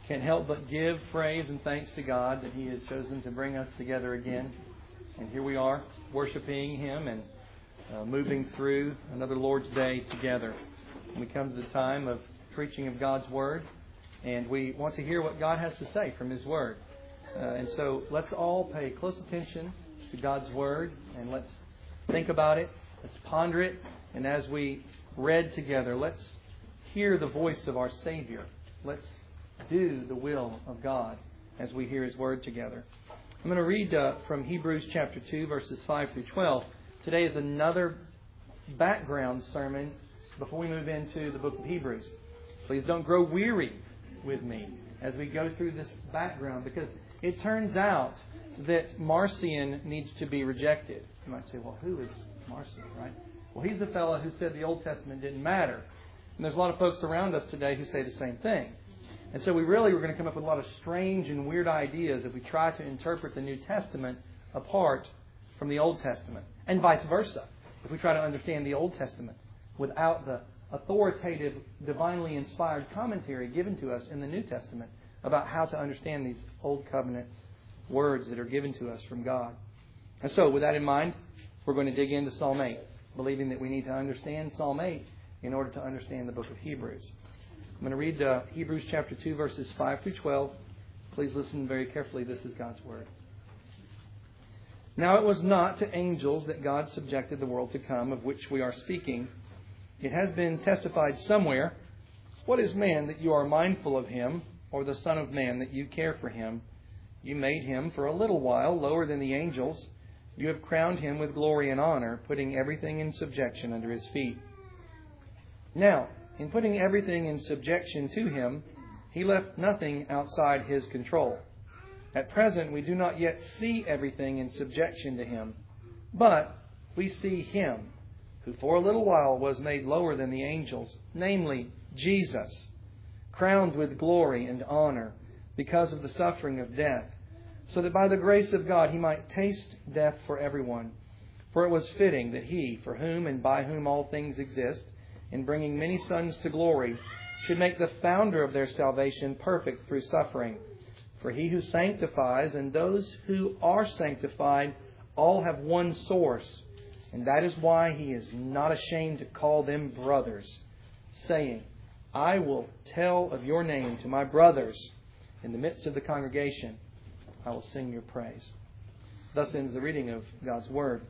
Can't help but give praise and thanks to God that He has chosen to bring us together again. And here we are, worshiping Him and moving through another Lord's Day together. We come to the time of preaching of God's Word, and we want to hear what God has to say from His Word. And so let's all pay close attention to God's Word, and let's think about it, let's ponder it, and as we read together, let's hear the voice of our Savior. Let's do the will of God as we hear His Word together. I'm going to read from Hebrews chapter 2, verses 5 through 12. Today is another background sermon before we move into the book of Hebrews. Please don't grow weary with me as we go through this background, because it turns out that Marcion needs to be rejected. You might say, well, who is Marcion, right? Well, he's the fellow who said the Old Testament didn't matter. And there's a lot of folks around us today who say the same thing. And so we're going to come up with a lot of strange and weird ideas if we try to interpret the New Testament apart from the Old Testament. And vice versa, if we try to understand the Old Testament without the authoritative, divinely inspired commentary given to us in the New Testament about how to understand these Old Covenant words that are given to us from God. And so with that in mind, we're going to dig into Psalm 8, believing that we need to understand Psalm 8 in order to understand the book of Hebrews. I'm going to read Hebrews chapter 2, verses 5 through 12. Please listen very carefully. This is God's Word. Now it was not to angels that God subjected the world to come, of which we are speaking. It has been testified somewhere, what is man that you are mindful of him, or the Son of Man that you care for him? You made him for a little while lower than the angels. You have crowned him with glory and honor, putting everything in subjection under his feet. Now, in putting everything in subjection to him, he left nothing outside his control. At present, we do not yet see everything in subjection to him, but we see him, who for a little while was made lower than the angels, namely Jesus, crowned with glory and honor because of the suffering of death, so that by the grace of God he might taste death for everyone. For it was fitting that he, for whom and by whom all things exist, in bringing many sons to glory, should make the founder of their salvation perfect through suffering. For he who sanctifies and those who are sanctified all have one source, and that is why he is not ashamed to call them brothers, saying, I will tell of your name to my brothers. In the midst of the congregation, I will sing your praise. Thus ends the reading of God's Word.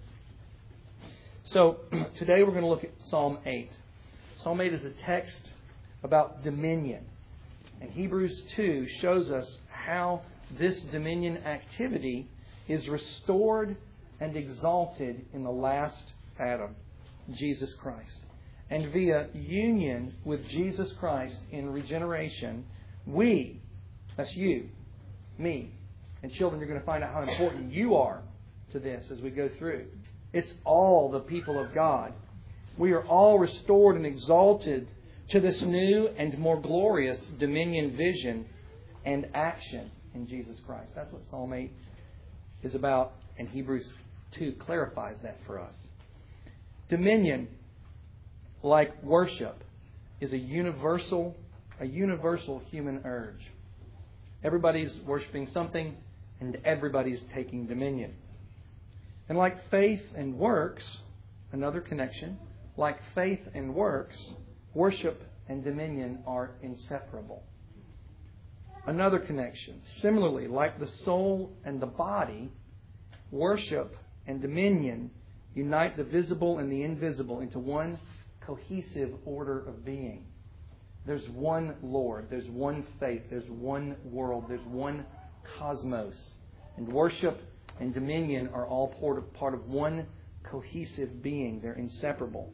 So today we're going to look at Psalm 8. Psalm 8 is a text about dominion. And Hebrews 2 shows us how this dominion activity is restored and exalted in the last Adam, Jesus Christ. And via union with Jesus Christ in regeneration, we, that's you, me, and children, you're going to find out how important you are to this as we go through. It's all the people of God. We are all restored and exalted to this new and more glorious dominion vision and action in Jesus Christ. That's what Psalm 8 is about, and Hebrews 2 clarifies that for us. Dominion, like worship, is a universal human urge. Everybody's worshiping something, and everybody's taking dominion. And like faith and works, another connection, like faith and works, worship and dominion are inseparable. Another connection. Similarly, like the soul and the body, worship and dominion unite the visible and the invisible into one cohesive order of being. There's one Lord, there's one faith, there's one world, there's one cosmos. And worship and dominion are all part of one cohesive being. They're inseparable.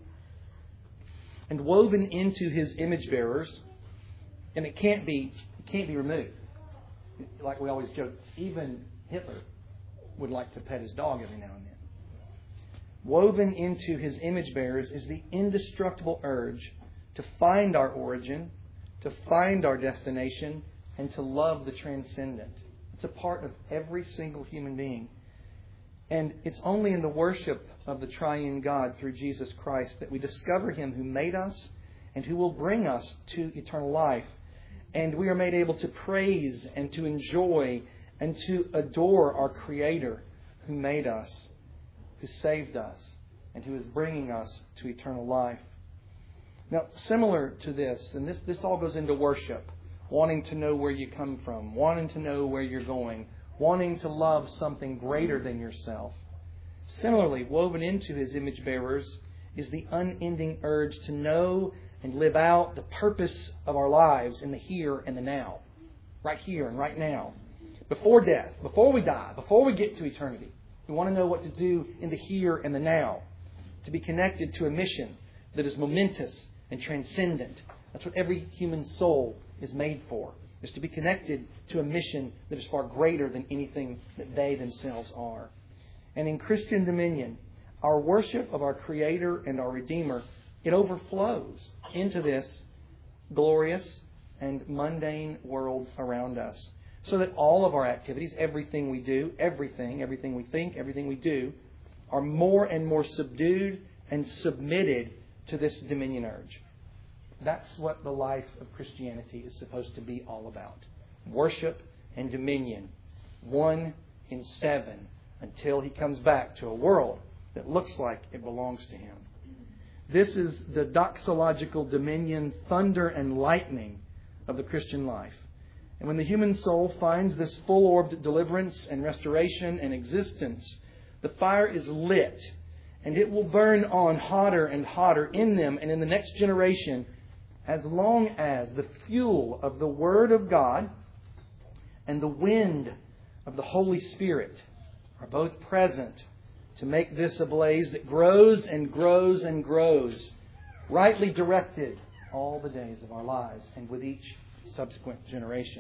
And woven into His image bearers, and it can't be removed. Like we always joke, even Hitler would like to pet his dog every now and then. Woven into His image bearers is the indestructible urge to find our origin, to find our destination, and to love the transcendent. It's a part of every single human being. And it's only in the worship of the triune God through Jesus Christ that we discover Him who made us and who will bring us to eternal life. And we are made able to praise and to enjoy and to adore our Creator who made us, who saved us, and who is bringing us to eternal life. Now, similar to this, and this all goes into worship, wanting to know where you come from, wanting to know where you're going, wanting to love something greater than yourself. Similarly, woven into His image bearers is the unending urge to know and live out the purpose of our lives in the here and the now. Right here and right now. Before death, before we die, before we get to eternity. We want to know what to do in the here and the now. To be connected to a mission that is momentous and transcendent. That's what every human soul is made for. Is to be connected to a mission that is far greater than anything that they themselves are. And in Christian dominion, our worship of our Creator and our Redeemer, it overflows into this glorious and mundane world around us. So that all of our activities, everything we do, everything we think, everything we do, are more and more subdued and submitted to this dominion urge. That's what the life of Christianity is supposed to be all about. Worship and dominion. 1 in 7 until He comes back to a world that looks like it belongs to Him. This is the doxological dominion, thunder and lightning of the Christian life. And when the human soul finds this full-orbed deliverance and restoration and existence, the fire is lit and it will burn on hotter and hotter in them and in the next generation as long as the fuel of the Word of God and the wind of the Holy Spirit are both present to make this a blaze that grows and grows and grows, rightly directed all the days of our lives and with each subsequent generation.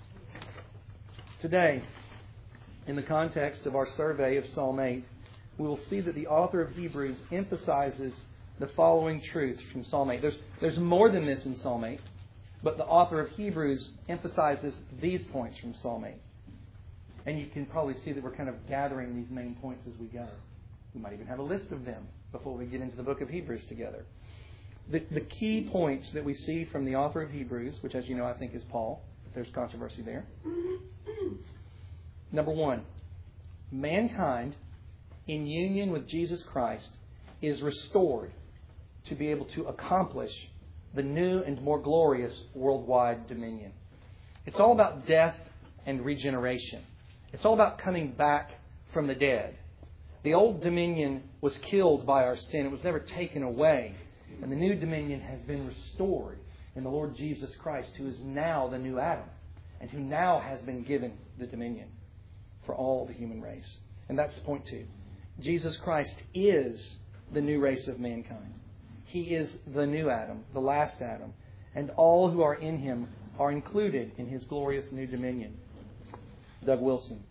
Today, in the context of our survey of Psalm 8, we will see that the author of Hebrews emphasizes the following truths from Psalm 8. There's more than this in Psalm 8, but the author of Hebrews emphasizes these points from Psalm 8. And you can probably see that we're kind of gathering these main points as we go. We might even have a list of them before we get into the book of Hebrews together. The key points that we see from the author of Hebrews, which as you know I think is Paul, if there's controversy there. Number 1, mankind in union with Jesus Christ is restored to be able to accomplish the new and more glorious worldwide dominion. It's all about death and regeneration. It's all about coming back from the dead. The old dominion was killed by our sin. It was never taken away. And the new dominion has been restored in the Lord Jesus Christ, who is now the new Adam and who now has been given the dominion for all the human race. And that's point 2. Jesus Christ is the new race of mankind. He is the new Adam, the last Adam. And all who are in Him are included in His glorious new dominion. Doug Wilson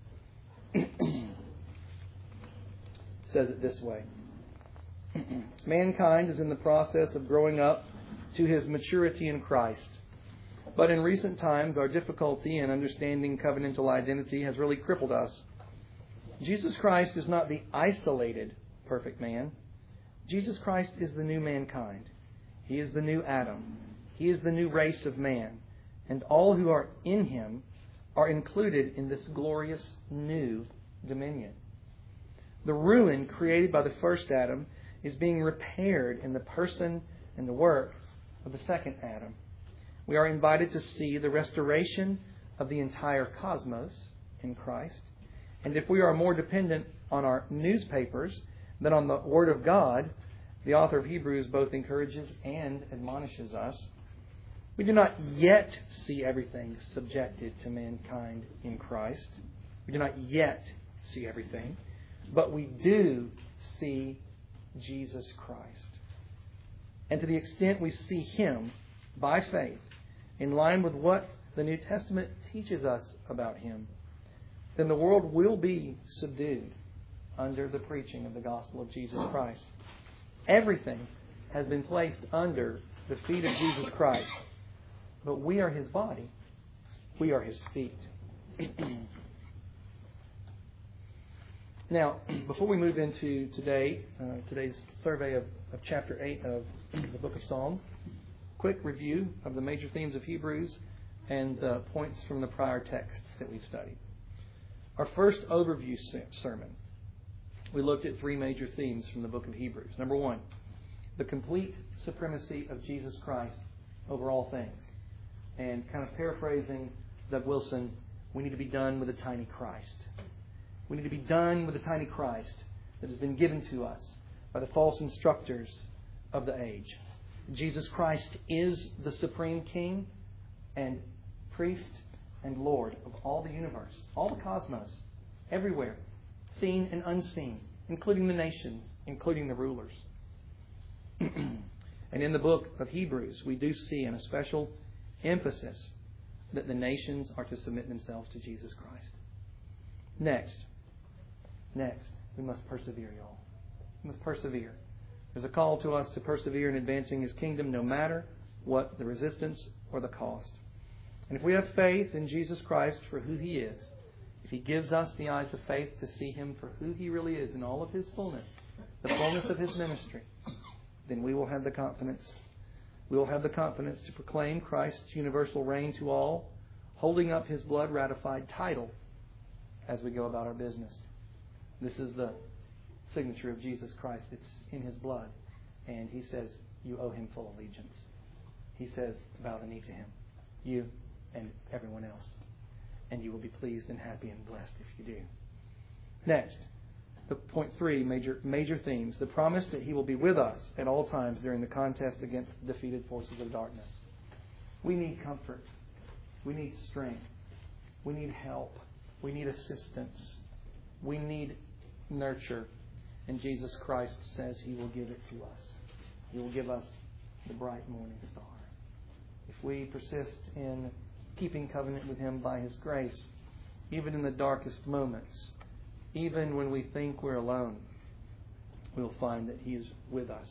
says it this way. Mankind is in the process of growing up to his maturity in Christ. But in recent times, our difficulty in understanding covenantal identity has really crippled us. Jesus Christ is not the isolated perfect man. Jesus Christ is the new mankind. He is the new Adam. He is the new race of man. And all who are in Him are included in this glorious new dominion. The ruin created by the first Adam is being repaired in the person and the work of the second Adam. We are invited to see the restoration of the entire cosmos in Christ. And if we are more dependent on our newspapers than on the Word of God, the author of Hebrews both encourages and admonishes us. We do not yet see everything subjected to mankind in Christ. We do not yet see everything. But we do see Jesus Christ. And to the extent we see Him by faith, in line with what the New Testament teaches us about Him, then the world will be subdued under the preaching of the gospel of Jesus Christ. Everything has been placed under the feet of Jesus Christ. But we are His body. We are His feet. Now, before we move into today's survey of chapter 8 of the book of Psalms, quick review of the major themes of Hebrews. and the points from the prior texts that we've studied. Our first overview sermon, we looked at three major themes from the book of Hebrews. Number one, the complete supremacy of Jesus Christ over all things. And kind of paraphrasing Doug Wilson, we need to be done with a tiny Christ. We need to be done with a tiny Christ that has been given to us by the false instructors of the age. Jesus Christ is the supreme King and priest and Lord of all the universe, all the cosmos, everywhere, seen and unseen, including the nations, including the rulers. And in the book of Hebrews, we do see in a special emphasis that the nations are to submit themselves to Jesus Christ. Next, we must persevere, y'all. We must persevere. There's a call to us to persevere in advancing His kingdom no matter what the resistance or the cost. And if we have faith in Jesus Christ for who He is, if He gives us the eyes of faith to see Him for who He really is in all of His fullness, the fullness of His ministry, then we will have the confidence. We will have the confidence to proclaim Christ's universal reign to all, holding up His blood-ratified title as we go about our business. This is the signature of Jesus Christ. It's in His blood. And He says, you owe Him full allegiance. He says, bow the knee to Him. You and everyone else. And you will be pleased and happy and blessed if you do. Next, the point three, major themes. The promise that He will be with us at all times during the contest against the defeated forces of darkness. We need comfort. We need strength. We need help. We need assistance. We need nurture. And Jesus Christ says He will give it to us. He will give us the bright morning star. If we persist in keeping covenant with Him by His grace, even in the darkest moments, even when we think we're alone, we'll find that He is with us.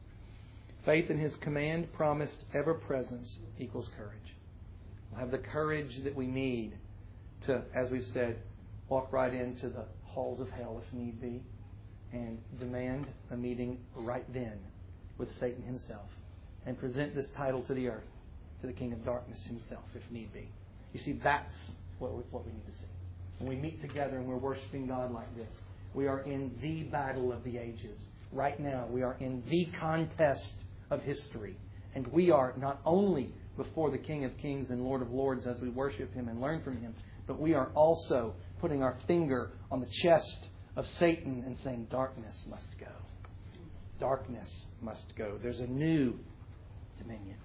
Faith in His command, promised ever presence equals courage. We'll have the courage that we need to, as we've said, walk right into the halls of hell if need be and demand a meeting right then with Satan himself and present this title to the earth, to the King of Darkness himself, if need be. You see, that's what we need to see. When we meet together and we're worshiping God like this, we are in the battle of the ages. Right now, we are in the contest of history. And we are not only before the King of Kings and Lord of Lords as we worship Him and learn from Him, but we are also putting our finger on the chest of Satan and saying, darkness must go. Darkness must go. There's a new dominion.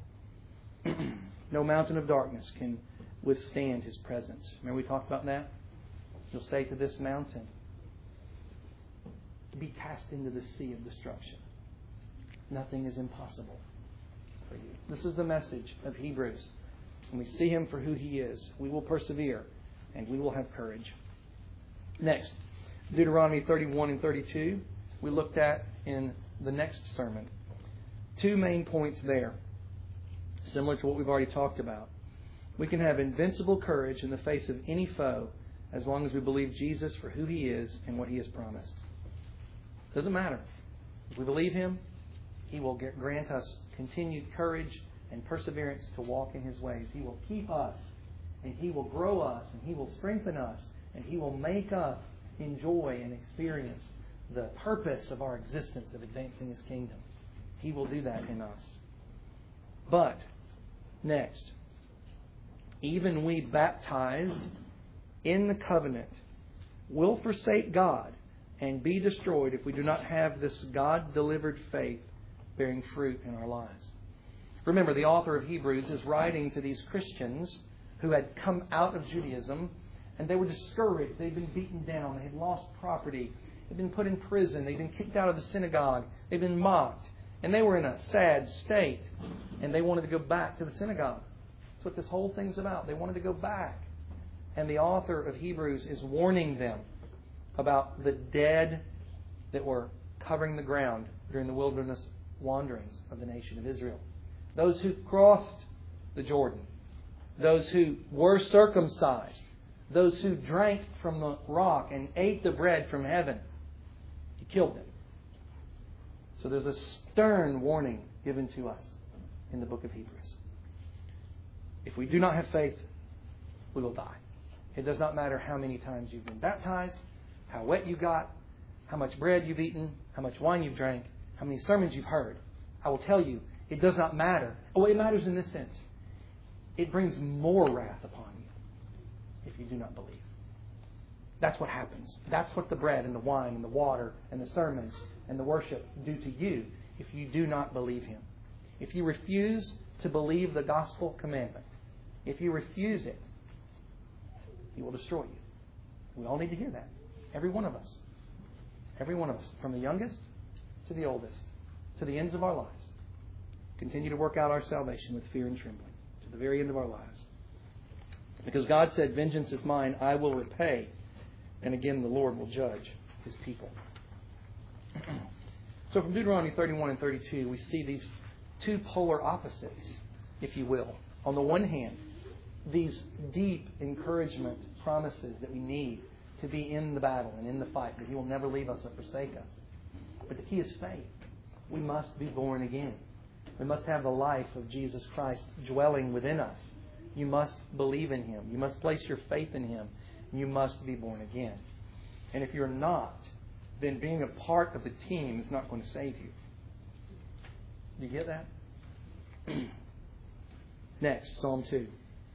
No mountain of darkness can withstand His presence. Remember we talked about that? You'll say to this mountain, be cast into the sea of destruction. Nothing is impossible for you. This is the message of Hebrews. When we see Him for who He is, we will persevere and we will have courage. Next, Deuteronomy 31 and 32, we looked at in the next sermon. Two main points there, similar to what we've already talked about. We can have invincible courage in the face of any foe as long as we believe Jesus for who He is and what He has promised. Doesn't matter. If we believe Him, He will grant us continued courage and perseverance to walk in His ways. He will keep us, and He will grow us, and He will strengthen us, and He will make us enjoy and experience the purpose of our existence of advancing His kingdom. He will do that in us. But, next, even we baptized in the covenant will forsake God and be destroyed if we do not have this God-delivered faith bearing fruit in our lives. Remember, the author of Hebrews is writing to these Christians who had come out of Judaism, and they were discouraged. They'd been beaten down. They had lost property. They'd been put in prison. They'd been kicked out of the synagogue. They'd been mocked. And they were in a sad state. And they wanted to go back to the synagogue. That's what this whole thing's about. They wanted to go back. And the author of Hebrews is warning them about the dead that were covering the ground during the wilderness wanderings of the nation of Israel. Those who crossed the Jordan. Those who were circumcised. Those who drank from the rock and ate the bread from heaven. He killed them. So there's a stern warning given to us in the book of Hebrews. If we do not have faith, we will die. It does not matter how many times you've been baptized, how wet you got, how much bread you've eaten, how much wine you've drank, how many sermons you've heard. I will tell you, it does not matter. Oh, it matters in this sense. It brings more wrath upon you if you do not believe. That's what happens. That's what the bread and the wine and the water and the sermons and the worship do to you if you do not believe Him. If you refuse to believe the gospel commandment, if you refuse it, He will destroy you. We all need to hear that. Every one of us. Every one of us. From the youngest to the oldest. To the ends of our lives. Continue to work out our salvation with fear and trembling. To the very end of our lives. Because God said, vengeance is mine, I will repay. And again, the Lord will judge His people. So from Deuteronomy 31 and 32, we see these two polar opposites, if you will. On the one hand, these deep encouragement promises that we need to be in the battle and in the fight, that He will never leave us or forsake us. But the key is faith. We must be born again. We must have the life of Jesus Christ dwelling within us. You must believe in Him. You must place your faith in Him. You must be born again. And if you're not, then being a part of the team is not going to save you. Do you get that? Next, Psalm 2.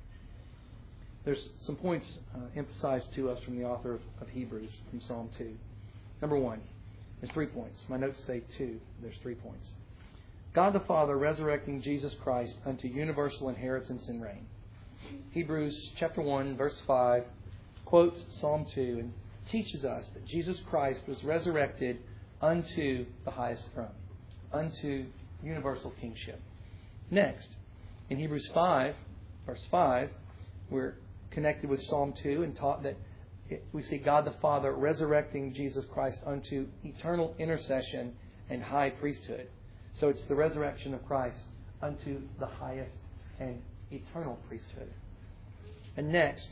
There's some points emphasized to us from the author of Hebrews from Psalm 2. Number 1, there's 3 points. My notes say 2. There's 3 points. God the Father resurrecting Jesus Christ unto universal inheritance and reign. Hebrews chapter 1, verse 5 quotes Psalm 2 and teaches us that Jesus Christ was resurrected unto the highest throne, unto universal kingship. Next, in Hebrews 5, verse 5, we're connected with Psalm 2 and taught that we see God the Father resurrecting Jesus Christ unto eternal intercession and high priesthood. So it's the resurrection of Christ unto the highest and eternal priesthood. And next,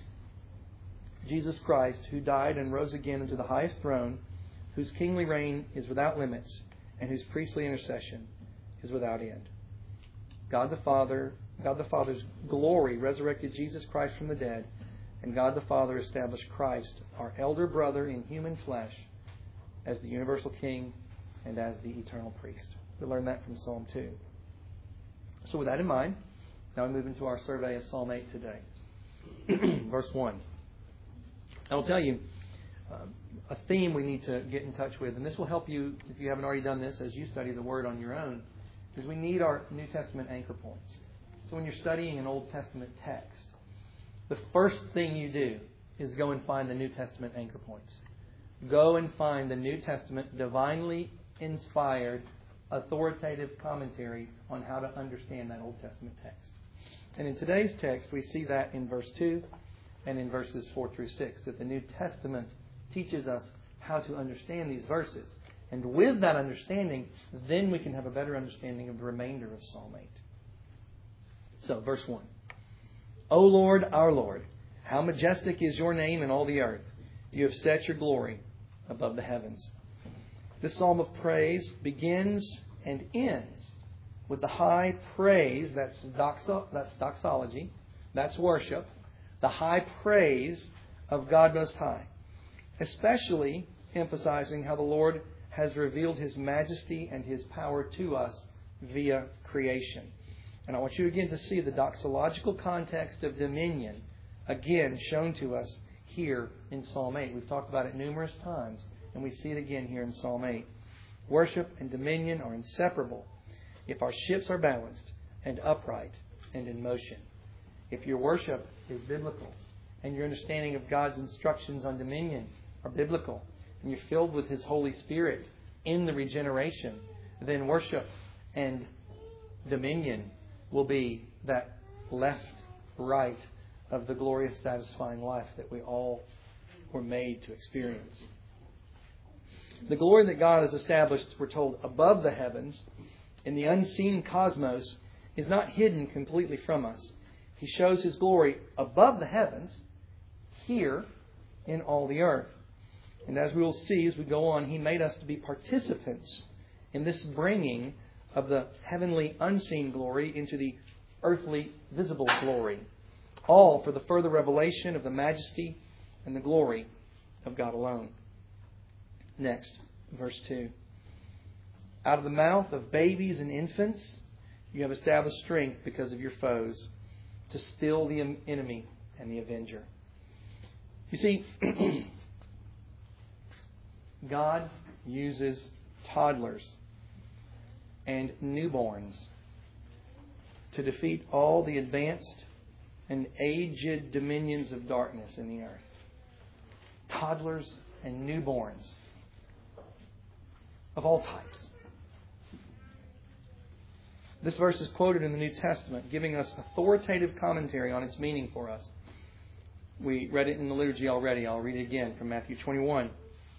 Jesus Christ, who died and rose again into the highest throne, whose kingly reign is without limits, and whose priestly intercession is without end. God the Father's glory resurrected Jesus Christ from the dead, and God the Father established Christ, our elder brother in human flesh, as the universal king and as the eternal priest. We learn that from Psalm 2. So with that in mind, now we move into our survey of Psalm 8 today. Verse 1. I will tell you a theme we need to get in touch with, and this will help you if you haven't already done this as you study the Word on your own, is we need our New Testament anchor points. So when you're studying an Old Testament text, the first thing you do is go and find the New Testament anchor points. Go and find the New Testament divinely inspired, authoritative commentary on how to understand that Old Testament text. And in today's text, we see that in verse 2 and in verses 4 through 6, that the New Testament teaches us how to understand these verses. And with that understanding, then we can have a better understanding of the remainder of Psalm 8. So, verse 1. O Lord, our Lord, how majestic is your name in all the earth. You have set your glory above the heavens. This psalm of praise begins and ends with the high praise, that's doxology, that's worship, the high praise of God Most High, especially emphasizing how the Lord has revealed His majesty and His power to us via creation. And I want you again to see the doxological context of dominion again shown to us here in Psalm 8. We've talked about it numerous times, and we see it again here in Psalm 8. Worship and dominion are inseparable if our ships are balanced and upright and in motion. If your worship is biblical and your understanding of God's instructions on dominion are biblical and you're filled with His Holy Spirit in the regeneration, then worship and dominion will be that left, right of the glorious, satisfying life that we all were made to experience. The glory that God has established, we're told, above the heavens, in the unseen cosmos, is not hidden completely from us. He shows His glory above the heavens, here in all the earth. And as we will see as we go on, He made us to be participants in this bringing of the heavenly unseen glory into the earthly visible glory, all for the further revelation of the majesty and the glory of God alone. Next, verse 2. Out of the mouth of babies and infants you have established strength because of your foes, to still the enemy and the avenger. You see, God uses toddlers and newborns to defeat all the advanced and aged dominions of darkness in the earth. Toddlers and newborns of all types. This verse is quoted in the New Testament, giving us authoritative commentary on its meaning for us. We read it in the liturgy already. I'll read it again from Matthew 21.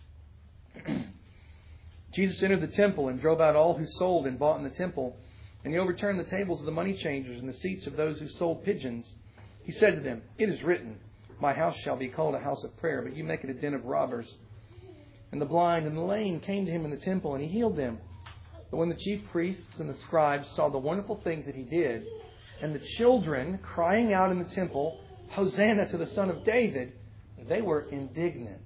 Jesus entered the temple and drove out all who sold and bought in the temple, and he overturned the tables of the money changers and the seats of those who sold pigeons. He said to them, "It is written, 'My house shall be called a house of prayer,' but you make it a den of robbers." And the blind and the lame came to him in the temple, and he healed them. But when the chief priests and the scribes saw the wonderful things that he did, and the children crying out in the temple, "Hosanna to the Son of David," they were indignant.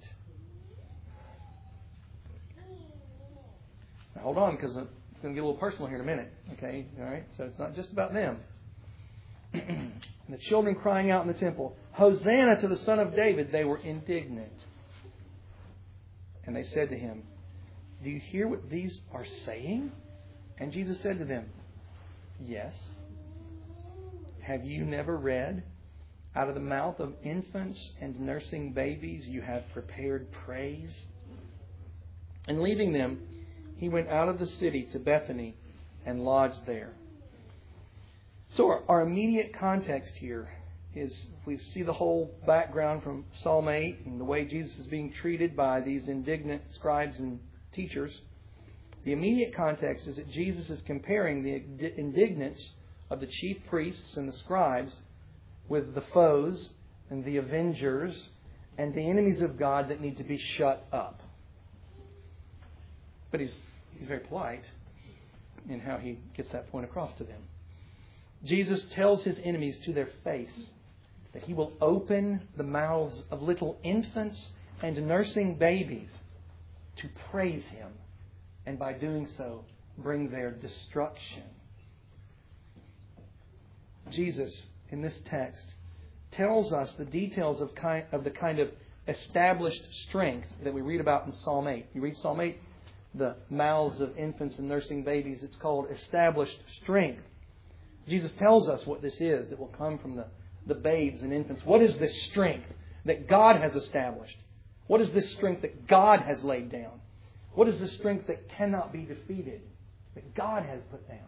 Now hold on, because I'm going to get a little personal here in a minute. Okay, all right. So it's not just about them. And the children crying out in the temple, "Hosanna to the Son of David," they were indignant. And they said to him, "Do you hear what these are saying?" And Jesus said to them, "Yes. Have you never read, 'Out of the mouth of infants and nursing babies you have prepared praise'?" And leaving them, he went out of the city to Bethany and lodged there. So our immediate context here is, if we see the whole background from Psalm 8 and the way Jesus is being treated by these indignant scribes and teachers, the immediate context is that Jesus is comparing the indignance of the chief priests and the scribes with the foes and the avengers and the enemies of God that need to be shut up. But he's very polite in how he gets that point across to them. Jesus tells his enemies to their face that he will open the mouths of little infants and nursing babies to praise him, and by doing so, bring their destruction. Jesus, in this text, tells us the details of the kind of established strength that we read about in Psalm 8. You read Psalm 8, the mouths of infants and nursing babies, it's called established strength. Jesus tells us what this is that will come from the babes and infants. What is this strength that God has established? What is this strength that God has laid down? What is this strength that cannot be defeated, that God has put down?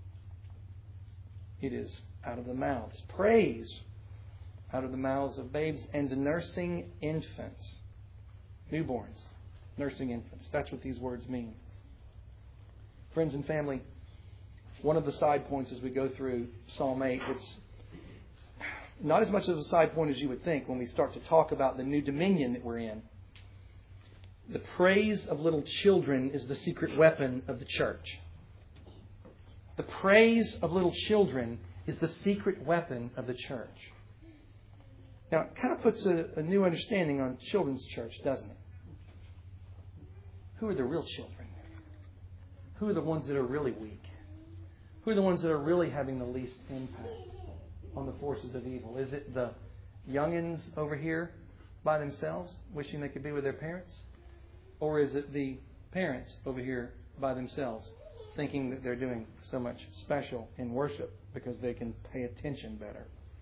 It is out of the mouths. Praise out of the mouths of babes and nursing infants. Newborns, nursing infants. That's what these words mean. Friends and family, one of the side points as we go through Psalm 8, it's not as much of a side point as you would think when we start to talk about the new dominion that we're in. The praise of little children is the secret weapon of the church. The praise of little children is the secret weapon of the church. Now, it kind of puts a new understanding on children's church, doesn't it? Who are the real children? Who are the ones that are really weak? Who are the ones that are really having the least impact on the forces of evil? Is it the youngins over here by themselves, wishing they could be with their parents? Or is it the parents over here by themselves, thinking that they're doing so much special in worship because they can pay attention better?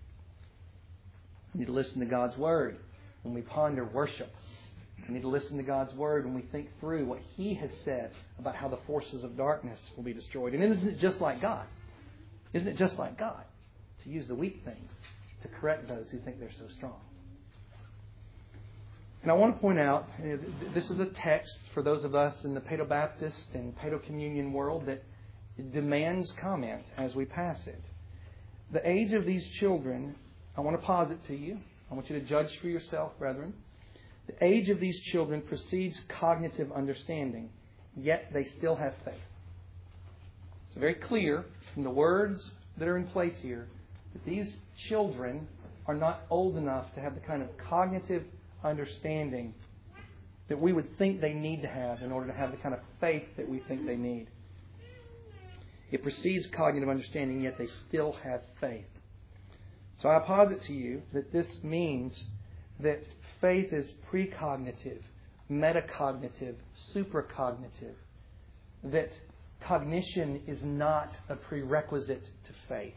We need to listen to God's Word when we ponder worship. We need to listen to God's Word when we think through what He has said about how the forces of darkness will be destroyed. And isn't it just like God? Isn't it just like God to use the weak things to correct those who think they're so strong? And I want to point out, this is a text for those of us in the Paedo-Baptist and Paedo-Communion world that demands comment as we pass it. The age of these children, I want to posit to you. I want you to judge for yourself, brethren. The age of these children precedes cognitive understanding, yet they still have faith. It's very clear from the words that are in place here, that these children are not old enough to have the kind of cognitive understanding that we would think they need to have in order to have the kind of faith that we think they need. It precedes cognitive understanding, yet they still have faith. So I posit to you that this means that faith is precognitive, metacognitive, supracognitive. That cognition is not a prerequisite to faith.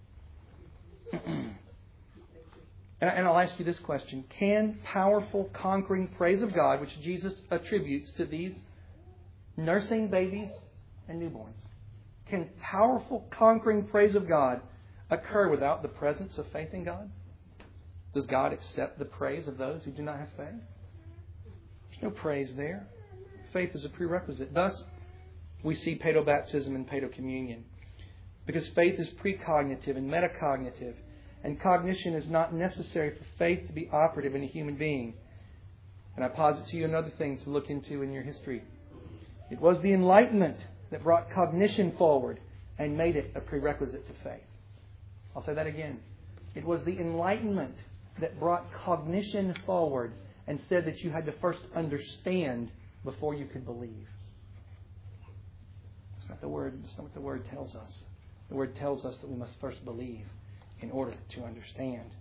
And I'll ask you this question. Can powerful, conquering praise of God, which Jesus attributes to these nursing babies and newborns, can powerful, conquering praise of God occur without the presence of faith in God? Does God accept the praise of those who do not have faith? There's no praise there. Faith is a prerequisite. Thus, we see pedobaptism and pedocommunion. Because faith is precognitive and metacognitive, and cognition is not necessary for faith to be operative in a human being. And I posit to you another thing to look into in your history. It was the Enlightenment that brought cognition forward and made it a prerequisite to faith. I'll say that again. It was the Enlightenment that brought cognition forward and said that you had to first understand before you could believe. That's not what the Word tells us. The Word tells us that we must first believe in order to understand.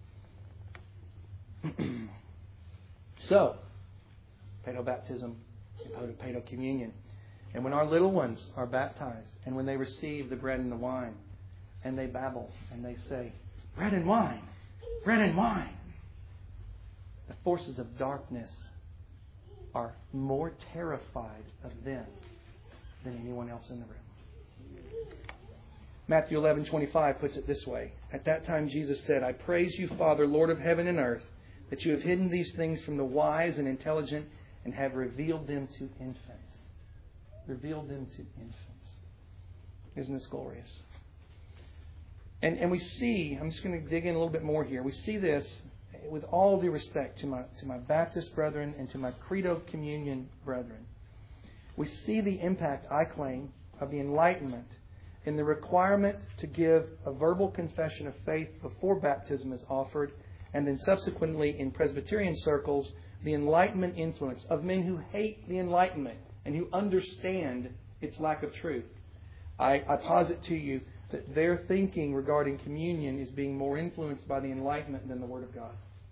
So, pedobaptism and pedocommunion. And when our little ones are baptized, and when they receive the bread and the wine, and they babble, and they say, bread and wine, bread and wine, the forces of darkness are more terrified of them than anyone else in the room. Matthew 11:25 puts it this way. At that time Jesus said, I praise you, Father, Lord of heaven and earth, that you have hidden these things from the wise and intelligent and have revealed them to infants. Revealed them to infants. Isn't this glorious? And we see, I'm just going to dig in a little bit more here. We see this with all due respect to my Baptist brethren and to my Credo Communion brethren. We see the impact, I claim, of the Enlightenment in the requirement to give a verbal confession of faith before baptism is offered, and then subsequently in Presbyterian circles, the Enlightenment influence of men who hate the Enlightenment and who understand its lack of truth. I posit to you that their thinking regarding communion is being more influenced by the Enlightenment than the Word of God.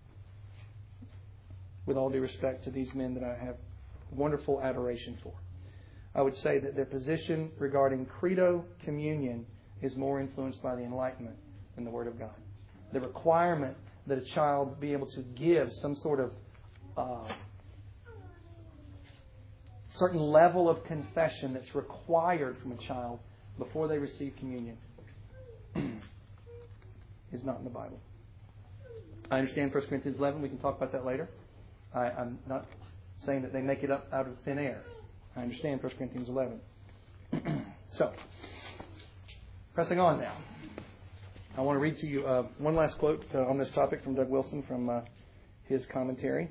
With all due respect to these men that I have wonderful adoration for, I would say that their position regarding Credo Communion is more influenced by the Enlightenment than the Word of God. The requirement that a child be able to give some sort of certain level of confession that's required from a child before they receive communion is not in the Bible. I understand 1 Corinthians 11. We can talk about that later. I'm not saying that they make it up out of thin air. I understand 1 Corinthians 11. So, pressing on now. I want to read to you one last quote on this topic from Doug Wilson from his commentary.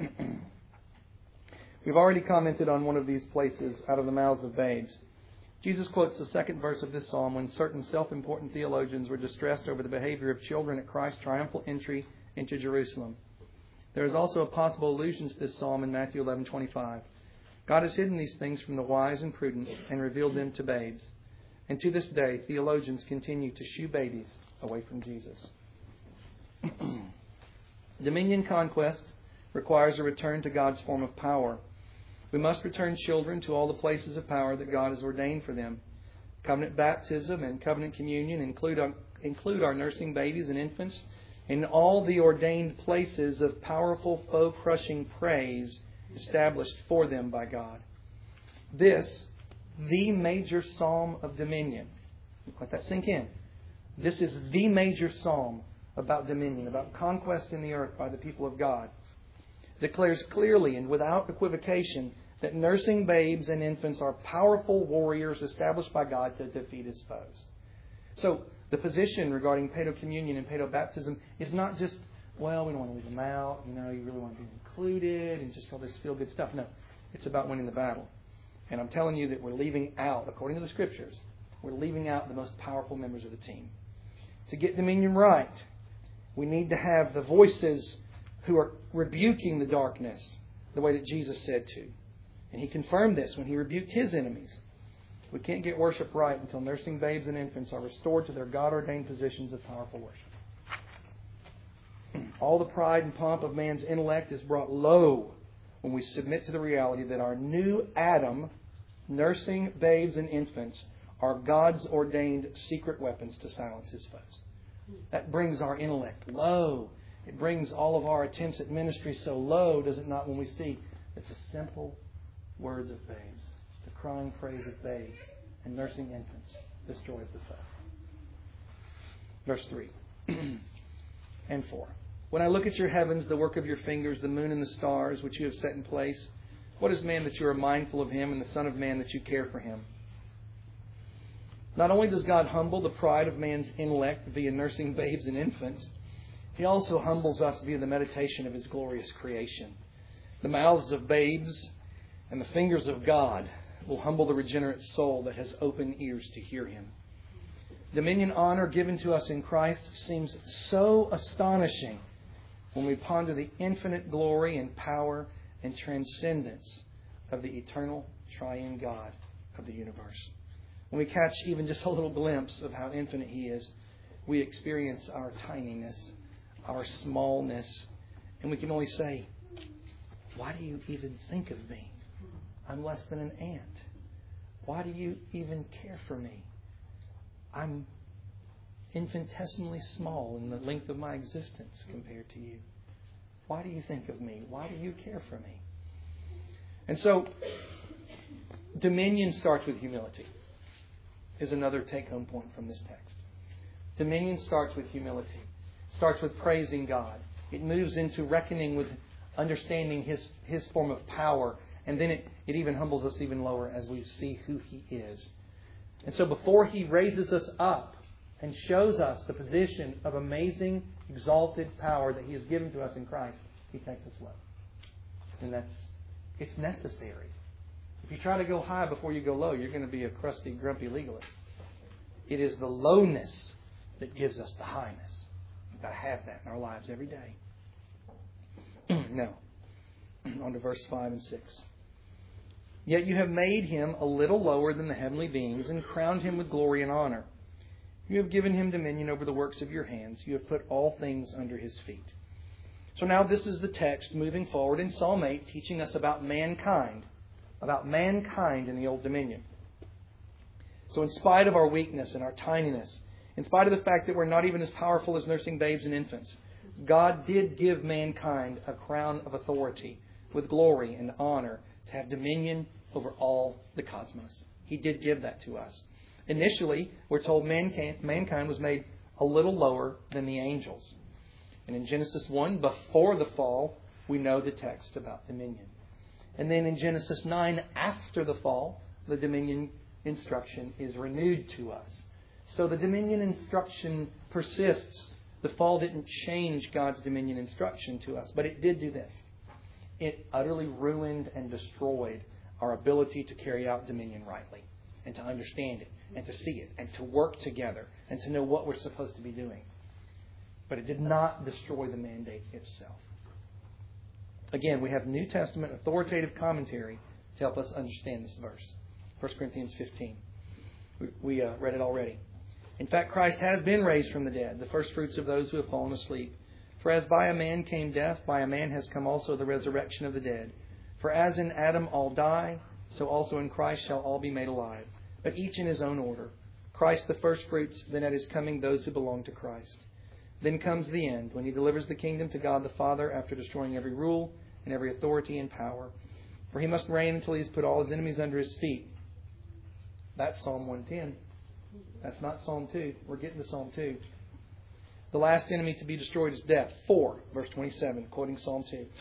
We've already commented on one of these places, out of the mouths of babes. Jesus quotes the second verse of this psalm when certain self-important theologians were distressed over the behavior of children at Christ's triumphal entry into Jerusalem. There is also a possible allusion to this psalm in Matthew 11:25. God has hidden these things from the wise and prudent and revealed them to babes. And to this day, theologians continue to shoo babies away from Jesus. Dominion conquest requires a return to God's form of power. We must return children to all the places of power that God has ordained for them. Covenant baptism and covenant communion include our nursing babies and infants in all the ordained places of powerful foe-crushing praise established for them by God. This, the major psalm of dominion. Let that sink in. This is the major psalm about dominion, about conquest in the earth by the people of God. Declares clearly and without equivocation that nursing babes and infants are powerful warriors established by God to defeat His foes. So the position regarding pedocommunion and pedobaptism is not just, well, we don't want to leave them out, you really want to be included and just all this feel-good stuff. No, it's about winning the battle. And I'm telling you that we're leaving out, according to the Scriptures, we're leaving out the most powerful members of the team. To get dominion right, we need to have the voices who are rebuking the darkness the way that Jesus said to. And He confirmed this when He rebuked His enemies. We can't get worship right until nursing babes and infants are restored to their God-ordained positions of powerful worship. All the pride and pomp of man's intellect is brought low when we submit to the reality that our new Adam, nursing babes and infants, are God's ordained secret weapons to silence His foes. That brings our intellect low. It brings all of our attempts at ministry so low, does it not, when we see that the simple words of babes, the crying praise of babes and nursing infants destroys the foe. Verse 3 and 4. When I look at your heavens, the work of your fingers, the moon and the stars, which you have set in place, what is man that you are mindful of him, and the Son of Man that you care for him? Not only does God humble the pride of man's intellect via nursing babes and infants, He also humbles us via the meditation of His glorious creation. The mouths of babes and the fingers of God will humble the regenerate soul that has open ears to hear Him. Dominion honor given to us in Christ seems so astonishing when we ponder the infinite glory and power and transcendence of the eternal triune God of the universe. When we catch even just a little glimpse of how infinite He is, we experience our tininess, our smallness, and we can only say, why do you even think of me? I'm less than an ant. Why do you even care for me? I'm infinitesimally small in the length of my existence compared to you. Why do you think of me? Why do you care for me? And so, dominion starts with humility, is another take-home point from this text. Dominion starts with humility. It starts with praising God. It moves into reckoning with understanding His form of power. And then it even humbles us even lower as we see who He is. And so before He raises us up and shows us the position of amazing, exalted power that He has given to us in Christ, He takes us low. And it's necessary. If you try to go high before you go low, you're going to be a crusty, grumpy legalist. It is the lowness that gives us the highness. We've got to have that in our lives every day. Now, on to verse 5 and 6. Yet you have made Him a little lower than the heavenly beings and crowned Him with glory and honor. You have given Him dominion over the works of your hands. You have put all things under His feet. So now this is the text moving forward in Psalm 8, teaching us about mankind in the Old Dominion. So in spite of our weakness and our tininess, in spite of the fact that we're not even as powerful as nursing babes and infants, God did give mankind a crown of authority with glory and honor to have dominion over all the cosmos. He did give that to us. Initially, we're told mankind was made a little lower than the angels. And in Genesis 1, before the fall, we know the text about dominion. And then in Genesis 9, after the fall, the dominion instruction is renewed to us. So the dominion instruction persists. The fall didn't change God's dominion instruction to us, but it did do this. It utterly ruined and destroyed our ability to carry out dominion rightly and to understand it and to see it and to work together and to know what we're supposed to be doing. But it did not destroy the mandate itself. Again, we have New Testament authoritative commentary to help us understand this verse. 1 Corinthians 15. We read it already. In fact, Christ has been raised from the dead, the first fruits of those who have fallen asleep. For as by a man came death, by a man has come also the resurrection of the dead. For as in Adam all die, so also in Christ shall all be made alive, but each in his own order. Christ the first fruits, then at His coming those who belong to Christ. Then comes the end, when He delivers the kingdom to God the Father after destroying every rule and every authority and power. For He must reign until He has put all His enemies under His feet. That's Psalm 110. That's not Psalm 2. We're getting to Psalm 2. The last enemy to be destroyed is death. 4, verse 27, quoting Psalm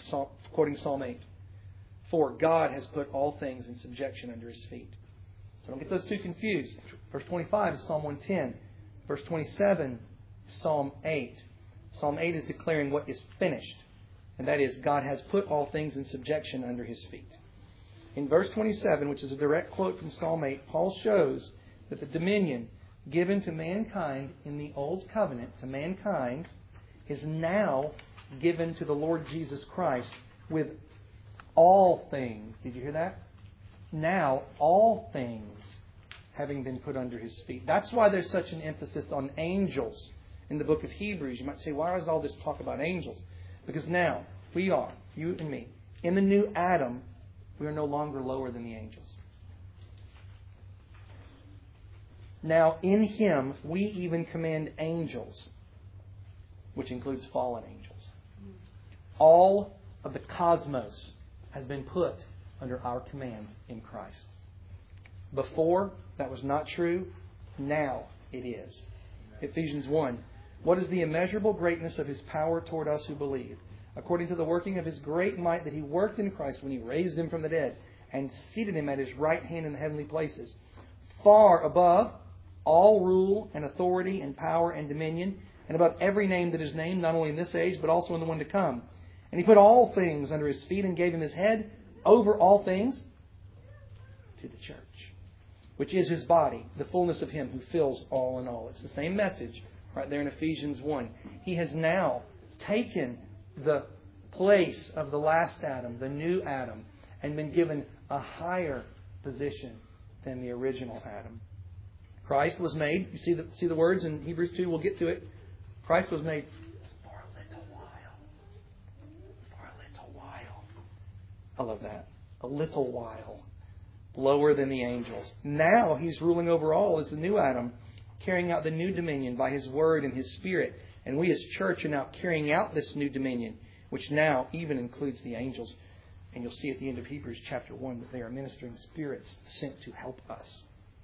8. For God has put all things in subjection under His feet. So don't get those two confused. Verse 25 is Psalm 110. Verse 27 is Psalm 8. Psalm 8 is declaring what is finished. And that is, God has put all things in subjection under His feet. In verse 27, which is a direct quote from Psalm 8, Paul shows that the dominion given to mankind in the Old Covenant, to mankind, is now given to the Lord Jesus Christ with all things. Did you hear that? Now, all things having been put under His feet. That's why there's such an emphasis on angels in the book of Hebrews. You might say, why is all this talk about angels? Because now, we are, you and me, in the new Adam, we are no longer lower than the angels. Now, in Him, we even command angels, which includes fallen angels. All of the cosmos has been put under our command in Christ. Before, that was not true. Now, it is. Ephesians 1. What is the immeasurable greatness of His power toward us who believe? According to the working of His great might that He worked in Christ when He raised Him from the dead and seated Him at His right hand in the heavenly places, far above all rule and authority and power and dominion, and above every name that is named, not only in this age, but also in the one to come. And He put all things under His feet and gave Him His head over all things to the church, which is His body, the fullness of Him who fills all in all. It's the same message right there in Ephesians 1. He has now taken the place of the last Adam, the new Adam, and been given a higher position than the original Adam. Christ was made, you see the words in Hebrews 2, we'll get to it. Christ was made for a little while. For a little while. I love that. A little while. Lower than the angels. Now He's ruling over all as the new Adam, carrying out the new dominion by His Word and His Spirit. And we as church are now carrying out this new dominion, which now even includes the angels. And you'll see at the end of Hebrews chapter 1 that they are ministering spirits sent to help us.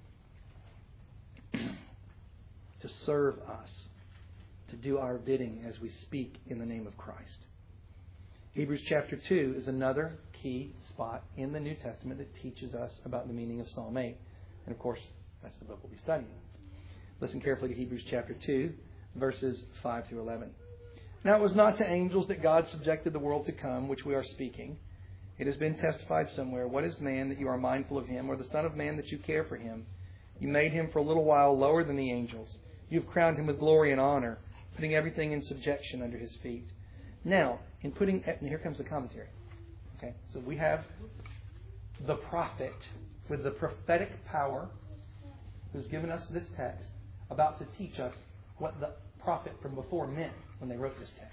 To serve us. To do our bidding as we speak in the name of Christ. Hebrews chapter 2 is another key spot in the New Testament that teaches us about the meaning of Psalm 8. And of course, that's the book we'll be studying. Listen carefully to Hebrews chapter 2, verses 5 through 11. Now it was not to angels that God subjected the world to come, which we are speaking. It has been testified somewhere, what is man that you are mindful of him, or the son of man that you care for him? You made him for a little while lower than the angels. You have crowned him with glory and honor, putting everything in subjection under his feet. Now, and here comes the commentary. Okay, so we have the prophet with the prophetic power who's given us this text about to teach us what the prophet from before meant when they wrote this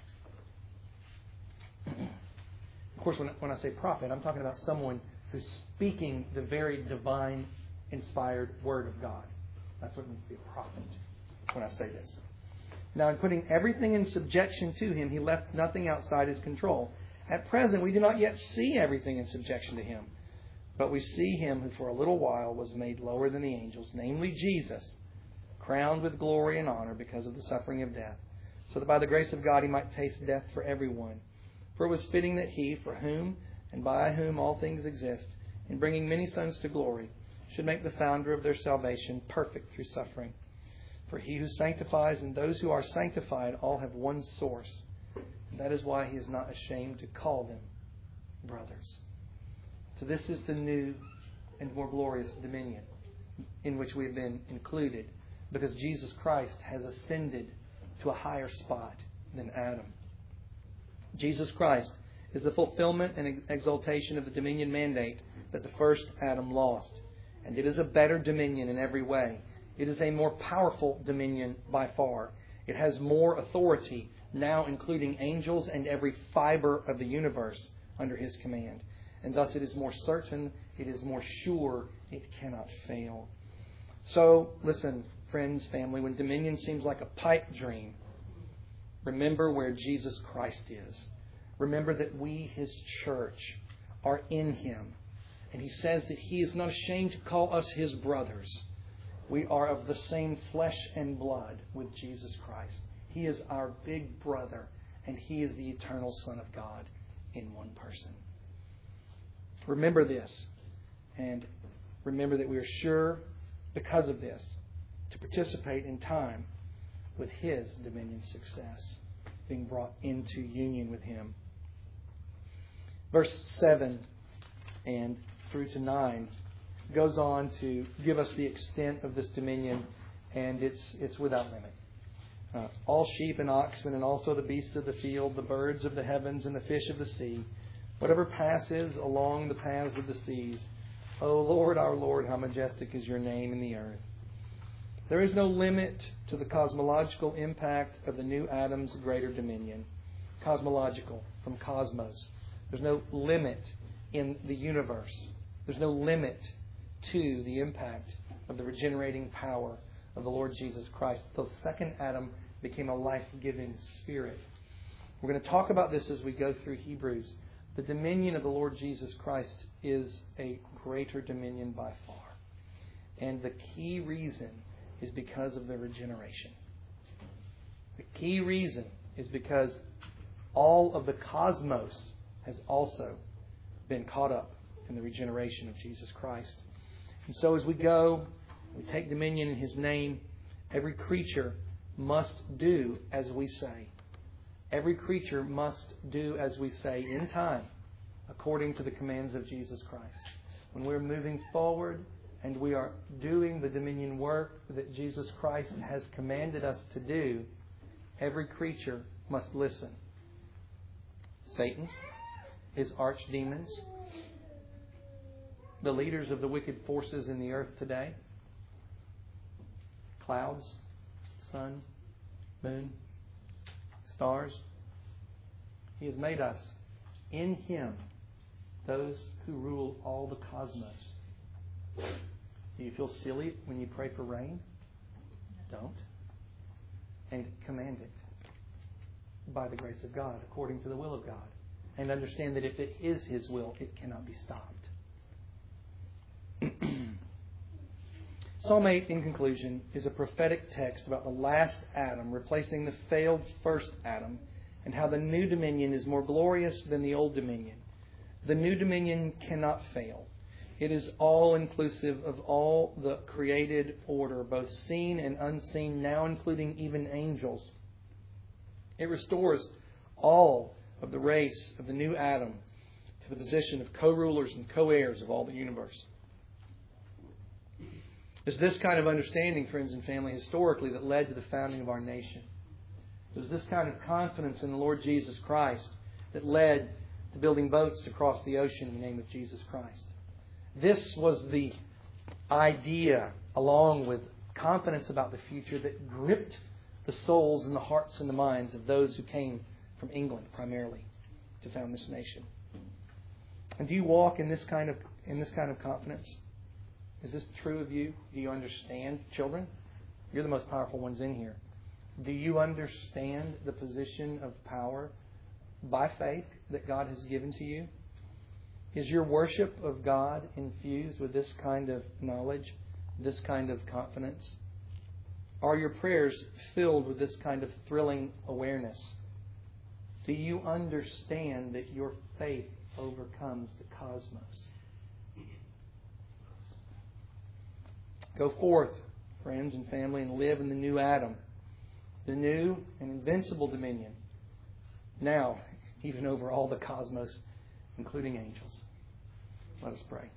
text. Of course, when I say prophet, I'm talking about someone who's speaking the very divine, inspired Word of God. That's what it means to be a prophet when I say this. Now, in putting everything in subjection to Him, He left nothing outside His control. At present, we do not yet see everything in subjection to Him. But we see Him who for a little while was made lower than the angels, namely Jesus, crowned with glory and honor because of the suffering of death, so that by the grace of God He might taste death for everyone. For it was fitting that He, for whom and by whom all things exist, in bringing many sons to glory, should make the founder of their salvation perfect through suffering. For He who sanctifies and those who are sanctified all have one source. And that is why He is not ashamed to call them brothers. So this is the new and more glorious dominion in which we have been included, because Jesus Christ has ascended to a higher spot than Adam. Jesus Christ is the fulfillment and exaltation of the dominion mandate that the first Adam lost. And it is a better dominion in every way. It is a more powerful dominion by far. It has more authority, now including angels and every fiber of the universe under His command. And thus it is more certain, it is more sure, it cannot fail. So, listen, friends, family, when dominion seems like a pipe dream, remember where Jesus Christ is. Remember that we, His church, are in Him. And He says that He is not ashamed to call us His brothers. We are of the same flesh and blood with Jesus Christ. He is our big brother, and He is the eternal Son of God in one person. Remember this, and remember that we are sure, because of this, to participate in time with His dominion success, being brought into union with Him. Verse 7 and through to 9 goes on to give us the extent of this dominion, and it's without limit. All sheep and oxen, and also the beasts of the field, the birds of the heavens, and the fish of the sea, whatever passes along the paths of the seas. O Lord, our Lord, how majestic is your name in the earth. There is no limit to the cosmological impact of the new Adam's greater dominion. Cosmological, from cosmos. There's no limit in the universe. There's no limit to the impact of the regenerating power of the Lord Jesus Christ. The second Adam became a life-giving spirit. We're going to talk about this as we go through Hebrews. The dominion of the Lord Jesus Christ is a greater dominion by far. And the key reason is because of the regeneration. The key reason is because all of the cosmos has also been caught up in the regeneration of Jesus Christ. And so as we go, we take dominion in His name. Every creature must do as we say. Every creature must do as we say in time, according to the commands of Jesus Christ. When we're moving forward and we are doing the dominion work that Jesus Christ has commanded us to do, every creature must listen. Satan, his archdemons, the leaders of the wicked forces in the earth today, clouds, sun, moon, stars. He has made us, in Him, those who rule all the cosmos. Do you feel silly when you pray for rain? Don't. And command it by the grace of God, according to the will of God. And understand that if it is His will, it cannot be stopped. Psalm 8, in conclusion, is a prophetic text about the last Adam replacing the failed first Adam, and how the new dominion is more glorious than the old dominion. The new dominion cannot fail. It is all-inclusive of all the created order, both seen and unseen, now including even angels. It restores all of the race of the new Adam to the position of co-rulers and co-heirs of all the universe. It's this kind of understanding, friends and family, historically, that led to the founding of our nation. It was this kind of confidence in the Lord Jesus Christ that led to building boats to cross the ocean in the name of Jesus Christ. This was the idea, along with confidence about the future, that gripped the souls and the hearts and the minds of those who came from England primarily to found this nation. And do you walk in this kind of confidence? Is this true of you? Do you understand, children? You're the most powerful ones in here. Do you understand the position of power by faith that God has given to you? Is your worship of God infused with this kind of knowledge, this kind of confidence? Are your prayers filled with this kind of thrilling awareness? Do you understand that your faith overcomes the cosmos? Go forth, friends and family, and live in the new Adam, the new and invincible dominion, now even over all the cosmos, including angels. Let us pray.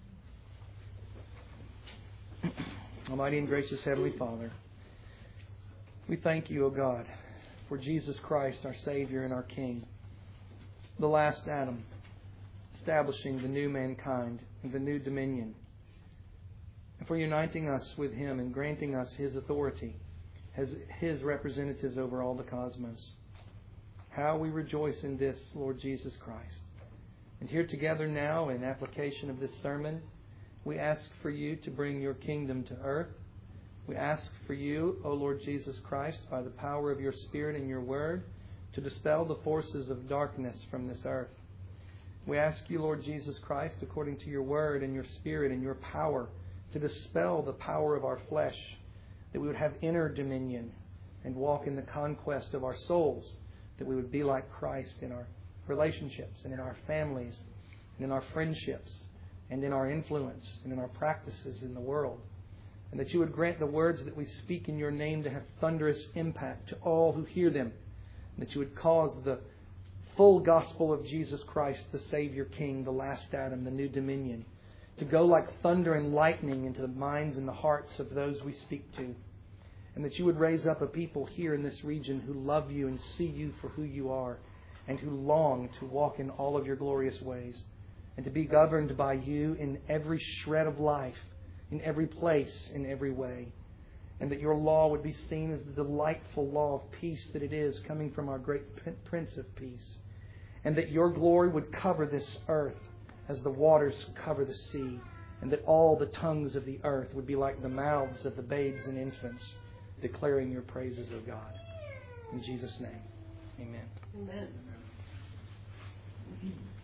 Almighty and gracious Heavenly Father, we thank You, O God, for Jesus Christ, our Savior and our King, the last Adam, establishing the new mankind and the new dominion, and for uniting us with Him and granting us His authority as His representatives over all the cosmos. How we rejoice in this, Lord Jesus Christ. And here together now, in application of this sermon, we ask for You to bring Your kingdom to earth. We ask for You, O Lord Jesus Christ, by the power of Your Spirit and Your Word, to dispel the forces of darkness from this earth. We ask You, Lord Jesus Christ, according to Your Word and Your Spirit and Your power, to dispel the power of our flesh, that we would have inner dominion and walk in the conquest of our souls, that we would be like Christ in our relationships and in our families and in our friendships and in our influence and in our practices in the world. And that You would grant the words that we speak in Your name to have thunderous impact to all who hear them. And that You would cause the full gospel of Jesus Christ, the Savior King, the last Adam, the new dominion, to go like thunder and lightning into the minds and the hearts of those we speak to. And that you would raise up a people here in this region who love you and see you for who you are, and who long to walk in all of your glorious ways, and to be governed by you in every shred of life, in every place, in every way. And that your law would be seen as the delightful law of peace that it is, coming from our great Prince of Peace. And that your glory would cover this earth as the waters cover the sea, and that all the tongues of the earth would be like the mouths of the babes and infants, declaring your praises, O God. In Jesus' name, amen. Amen.